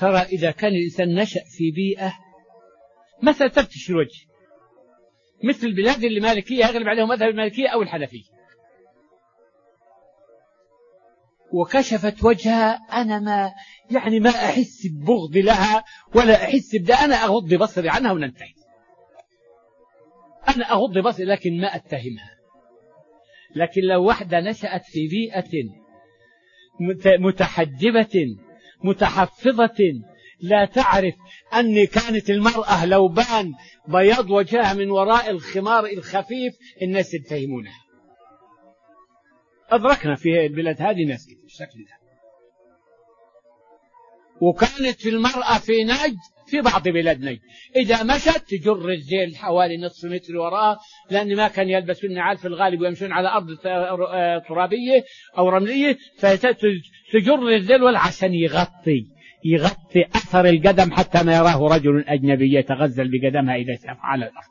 ترى إذا كان الإنسان نشأ في بيئة مثلا تفتش الوجه، مثل البلاد اللي مالكية يغلب عليهم مذهب المالكية أو الحنفية، وكشفت وجهها، أنا ما أحس ببغض لها ولا أحس بده، أنا أغض بصري عنها وننتهي، أنا أغض بصري لكن ما أتهمها. لكن لو واحدة نشأت في بيئة متحجبة متحفظة لا تعرف أن كانت المرأة لو بان بياض وجهها من وراء الخمار الخفيف الناس يتهمونها. أدركنا في البلاد هذه ناس بالشكل ده. وكانت في المرأة في نجد، في بعض بلاد نجد إذا مشت تجر الزيل حوالي نصف متر وراء، لأن ما كان يلبسون نعال في الغالب ويمشون على أرض ترابية أو رملية، فتجر الزيل عشان يغطي أثر القدم حتى ما يراه رجل أجنبي يتغزل بقدمها إذا ساف على الأرض.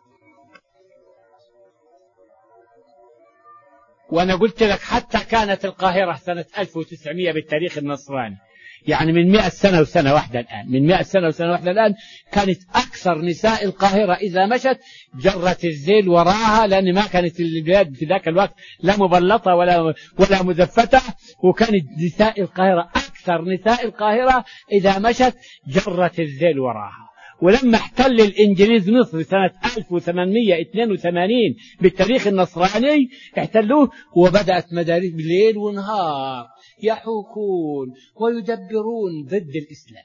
وأنا قلت لك حتى كانت القاهرة سنة 1900 بالتاريخ النصراني، يعني من 100 سنة وسنة واحدة الآن، من 100 سنة وسنة واحدة الآن، كانت أكثر نساء القاهرة إذا مشت جرت الزيل وراها، لأن ما كانت البلاد في ذاك الوقت لا مبلطة ولا مزفتة، وكانت نساء القاهرة أكثر نساء القاهرة إذا مشت جرت الزيل وراها. ولما احتل الإنجليز مصر سنة 1882 بالتاريخ النصراني احتلوه، وبدأت مدارس بالليل ونهار يحوكون ويدبرون ضد الإسلام.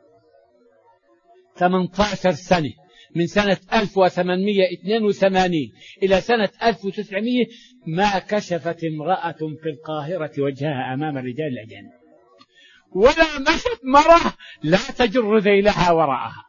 18 سنة من سنة 1882 إلى سنة 1900 ما كشفت امرأة في القاهرة وجهها أمام الرجال الأجانب، ولا مشت مرة لا تجر ذيلها وراءها،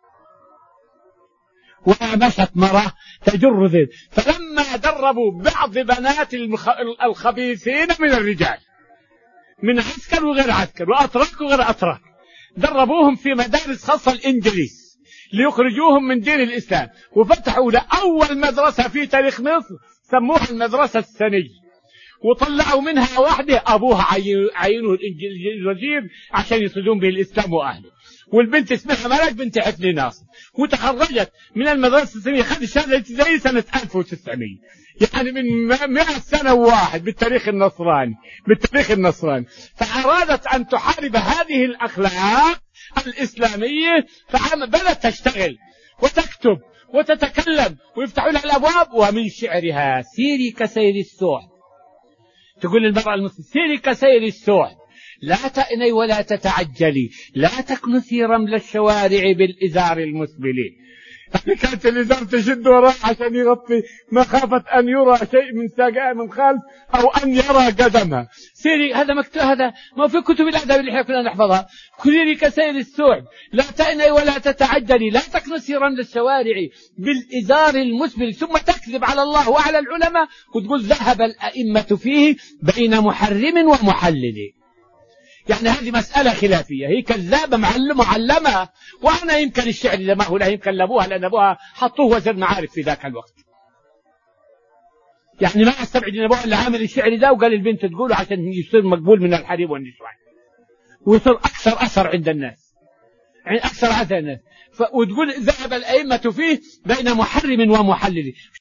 ولا مشت مرة تجر ذيل. فلما دربوا بعض بنات الخبيثين من الرجال، من عسكر وغير عسكر وأتراك وغير أتراك، دربوهم في مدارس خاصة الإنجليز ليخرجوهم من دين الإسلام، وفتحوا لأول مدرسة في تاريخ مصر سموها المدرسة السنية، وطلعوا منها واحدة أبوها عينوه الوزير عشان يصيدون به الإسلام وأهله، والبنت اسمها ملك بنت حفني ناصر، وتخرجت من المدرسة السنية خد الشهادة الابتدائية سنة 1900، يعني من 100 سنة واحد بالتاريخ النصراني. فأرادت أن تحارب هذه الأخلاق الإسلامية، فبدأت تشتغل وتكتب وتتكلم ويفتحوا لها الأبواب. ومن شعرها سيري كسير السوح، تقول للمرأة المسلمة سيري كسير السوح، لا تأني ولا تتعجلي، لا تكنسي رمل الشوارع بالإزار المسبل. يعني كانت الإزار تشد وراء عشان يغطي مخافة أن يرى شيء من ساقها من خلف أو أن يرى قدمها. سيري، هذا مكتوب، هذا ما في كتب الأدب اللي احنا كنا نحفظها. سيري كسير السوح، لا تأني ولا تتعجلي، لا تكنسي رمل الشوارع بالإزار المسبل. ثم تكذب على الله وعلى العلماء وتقول ذهب الأئمة فيه بين محرم ومحلل. يعني هذه مسألة خلافية، هي كذابة معلمة. وأنا يمكن الشعر إذا ما هو لا يمكن لأبوها، لأن أبوها حطوه وزير معارف في ذاك الوقت. يعني ما أستبعد أن أبوها اللي عامل الشعر ده وقال البنت تقوله عشان يصير مقبول من الحريم والنسوان ويصير أكثر أثر عند الناس، يعني أكثر أثر الناس. وتقول ذهب الأئمة فيه بين محرم ومحلل.